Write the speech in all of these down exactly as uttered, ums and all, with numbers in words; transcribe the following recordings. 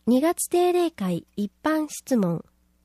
にがつ定例会一般質問。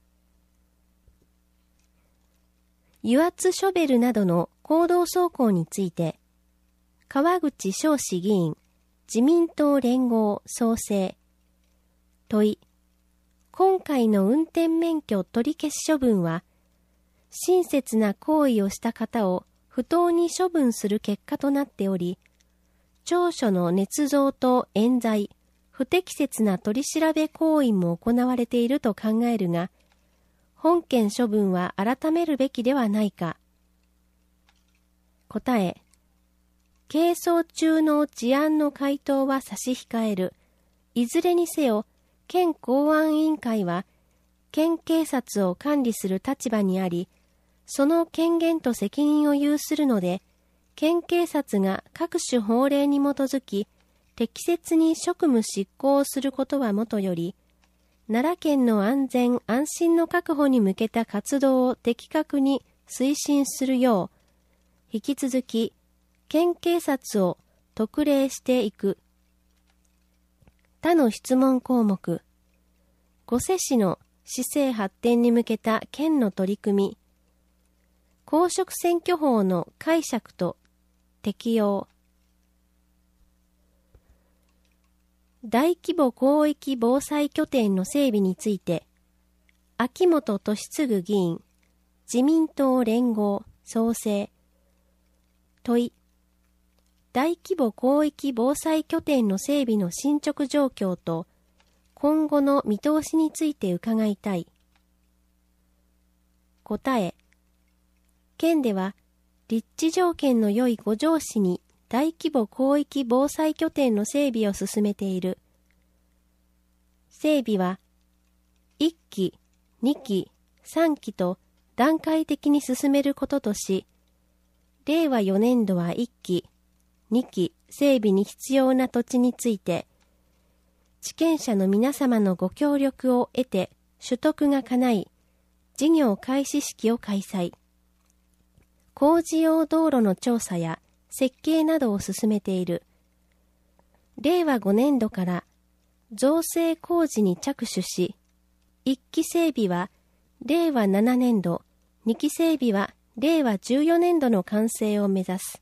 油圧ショベルなどの公道走行について、川口翔士議員、自民党連合創生。問い。今回の運転免許取り消し処分は、親切な行為をした方を不当に処分する結果となっており、調書の捏造と冤罪、不適切な取り調べ行為も行われていると考えるが、本件処分は改めるべきではないか。答え。係争中の事案の回答は差し控える。いずれにせよ、県公安委員会は、県警察を管理する立場にあり、その権限と責任を有するので、県警察が各種法令に基づき、適切に職務執行をすることはもとより、奈良県の安全安心の確保に向けた活動を的確に推進するよう、引き続き、県警察を特例していく。他の質問項目。御所市の市政発展に向けた県の取り組み。公職選挙法の解釈と適用。大規模広域防災拠点の整備について、秋元利嗣議員、自民党連合創生。問い。大規模広域防災拠点の整備の進捗状況と、今後の見通しについて伺いたい。答え。県では、立地条件の良い五条市に大規模広域防災拠点の整備を進めている。整備は、いっき、にき、さんきと段階的に進めることとし、れいわよねんどはいっき、にき整備に必要な土地について、地権者の皆様のご協力を得て取得が叶い、事業開始式を開催。工事用道路の調査や設計などを進めている。れいわごねんどから造成工事に着手し、いっき整備はれいわななねんど、にき整備はれいわじゅうよねんどの完成を目指す。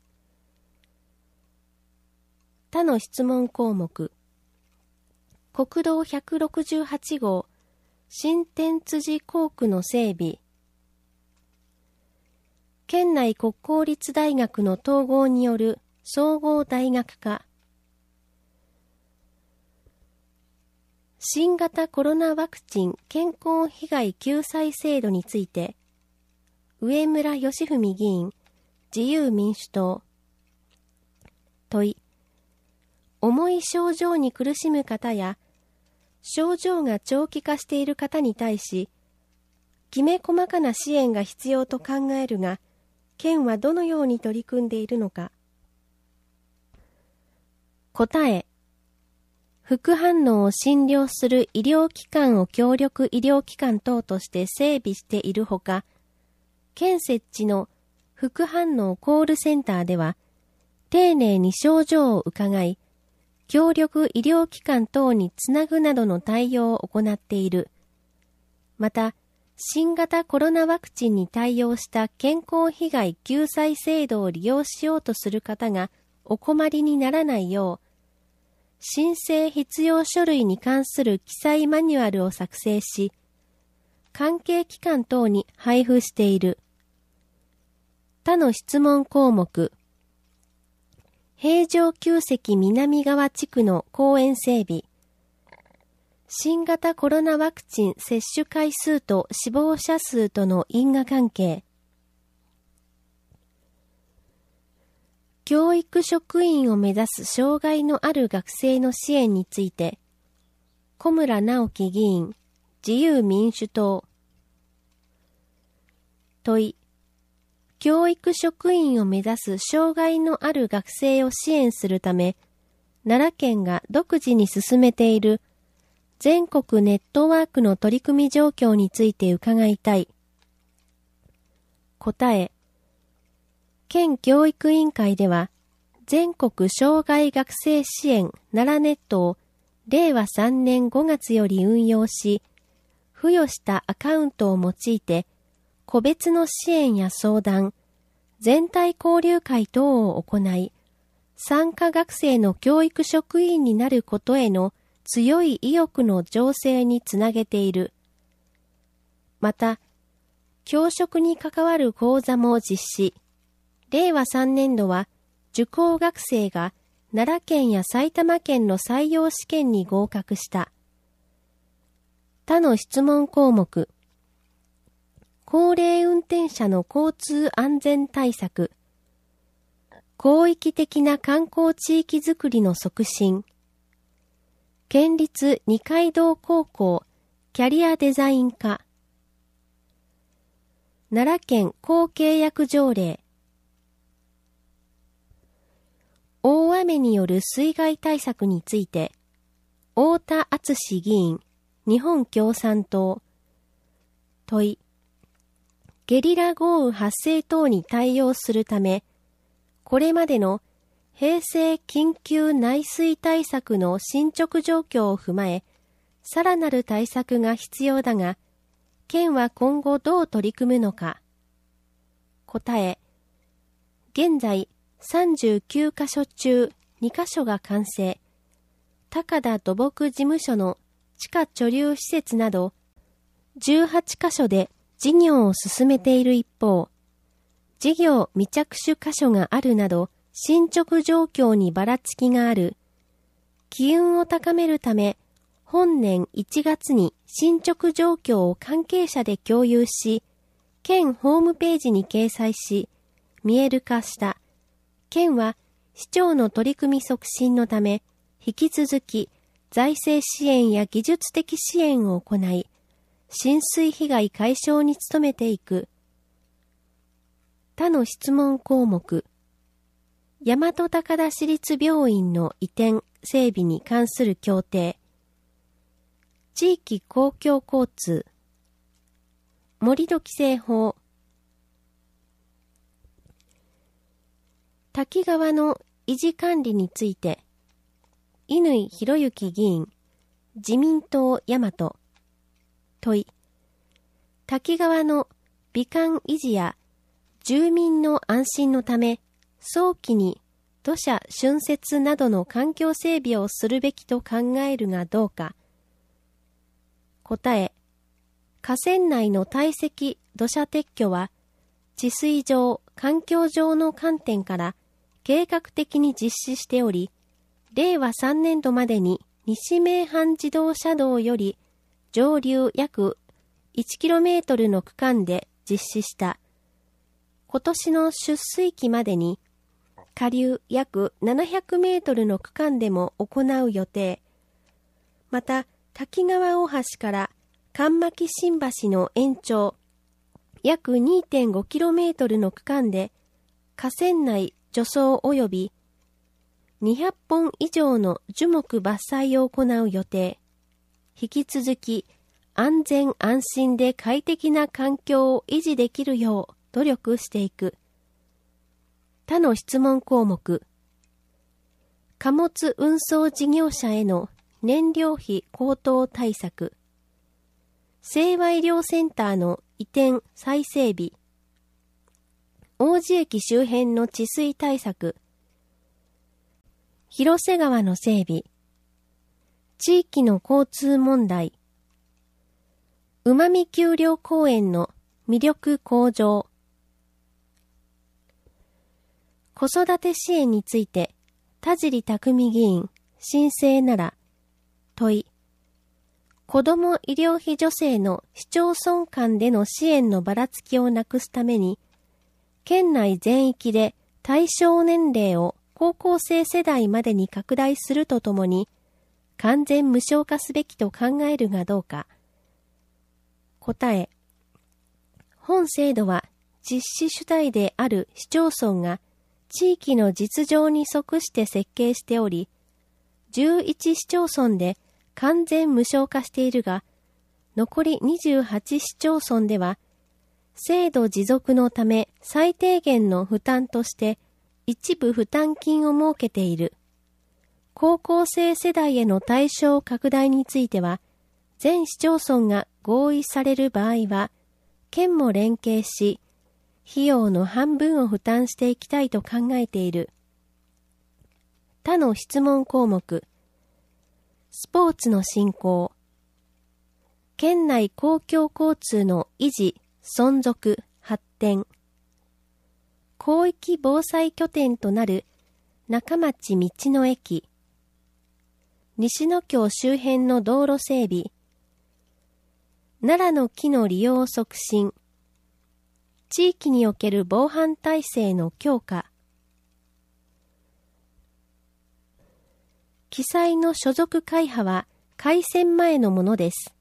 他の質問項目。国道ひゃくろくじゅうはちごう新天辻工区の整備。県内国公立大学の統合による総合大学化。新型コロナワクチン健康被害救済制度について、上村義文議員、自由民主党。問い。重い症状に苦しむ方や、症状が長期化している方に対し、きめ細かな支援が必要と考えるが、県はどのように取り組んでいるのか。答え。副反応を診療する医療機関を協力医療機関等として整備しているほか、県設置の副反応コールセンターでは、丁寧に症状を伺い、協力医療機関等につなぐなどの対応を行っている。また、新型コロナワクチンに対応した健康被害救済制度を利用しようとする方がお困りにならないよう、申請必要書類に関する記載マニュアルを作成し、関係機関等に配布している。他の質問項目。平城宮跡南側地区の公園整備。新型コロナワクチン接種回数と死亡者数との因果関係。教育職員を目指す障害のある学生の支援について、小村直樹議員、自由民主党。問い。教育職員を目指す障害のある学生を支援するため、奈良県が独自に進めている全国ネットワークの取り組み状況について伺いたい。答え。県教育委員会では、全国障害学生支援奈良ネットをれいわさんねんごがつより運用し、付与したアカウントを用いて、個別の支援や相談、全体交流会等を行い、参加学生の教育職員になることへの強い意欲の醸成につなげている。また、教職に関わる講座も実施。れいわさんねんどは、受講学生が奈良県や埼玉県の採用試験に合格した。他の質問項目。高齢運転者の交通安全対策。広域的な観光地域づくりの促進。県立二階堂高校キャリアデザイン科。奈良県公契約条例。大雨による水害対策について、太田敦議員、日本共産党。問い。ゲリラ豪雨発生等に対応するため、これまでの平成緊急内水対策の進捗状況を踏まえ、さらなる対策が必要だが、県は今後どう取り組むのか。答え。現在さんじゅうきゅうかしょ中にかしょが完成。高田土木事務所の地下貯留施設などじゅうはちかしょで事業を進めている一方、事業未着手箇所があるなど進捗状況にばらつきがある。機運を高めるため、本年いちがつに進捗状況を関係者で共有し、県ホームページに掲載し、見える化した。県は市長の取り組み促進のため、引き続き財政支援や技術的支援を行い、浸水被害解消に努めていく。他の質問項目。大和高田市立病院の移転整備に関する協定。地域公共交通。盛土規制法。滝川の維持管理について、乾博之議員、自民党大和。問い。滝川の美観維持や住民の安心のため、早期に土砂浚渫などの環境整備をするべきと考えるがどうか。答え。河川内の堆積土砂撤去は、治水上、環境上の観点から計画的に実施しており、れいわさんねんどまでに西名阪自動車道より上流約いちキロメートルの区間で実施した。今年の出水期までに下流約ななひゃくメートルの区間でも行う予定。また、滝川大橋から神巻新橋の延長約 にてんごキロメートルの区間で河川内除草及びにひゃっぽん以上の樹木伐採を行う予定。引き続き安全安心で快適な環境を維持できるよう努力していく。他の質問項目。貨物運送事業者への燃料費高騰対策。清和医療センターの移転再整備。王子駅周辺の治水対策。広瀬川の整備。地域の交通問題。うまみ丘陵公園の魅力向上。子育て支援について、田尻拓海議員、新生なら、問い。子ども医療費助成の市町村間での支援のばらつきをなくすために、県内全域で対象年齢を高校生世代までに拡大するとともに、完全無償化すべきと考えるがどうか。答え。本制度は実施主体である市町村が地域の実情に即して設計しており、じゅういち市町村で完全無償化しているが、残りにじゅうはち市町村では、制度持続のため最低限の負担として一部負担金を設けている。 高校生世代への対象拡大については、全市町村が合意される場合は、県も連携し、費用の半分を負担していきたいと考えている。他の質問項目。スポーツの振興。県内公共交通の維持、存続、発展。広域防災拠点となる中町道の駅。西野京周辺の道路整備。奈良の木の利用促進。地域における防犯体制の強化。記載の所属会派は改選前のものです。